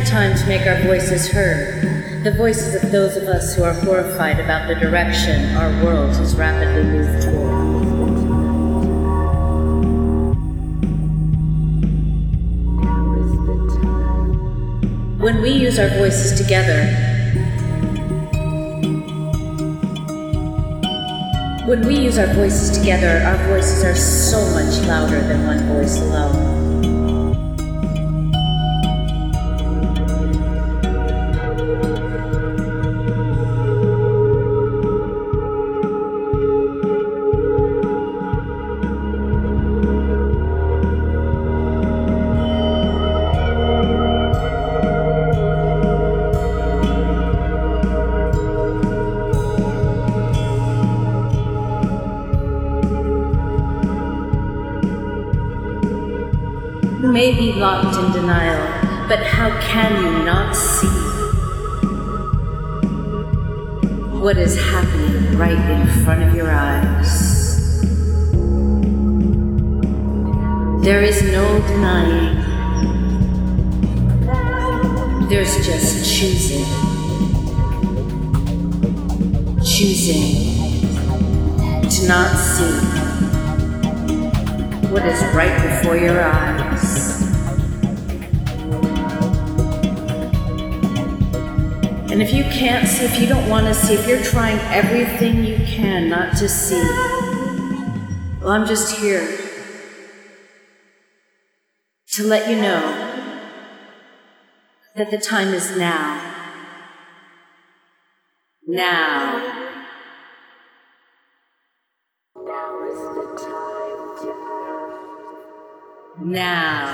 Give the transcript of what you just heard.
time to make our voices heard, the voices of those of us who are horrified about the direction our world has rapidly moved toward. When we use our voices together, our voices are so much louder than one voice alone. You may be locked in denial, but how can you not see what is happening right in front of your eyes? There is no denying. There's just choosing. Choosing to not see what is right before your eyes. And if you can't see, if you don't want to see, if you're trying everything you can not to see, well, I'm just here to let you know that the time is now. Now. Now is the time. Now.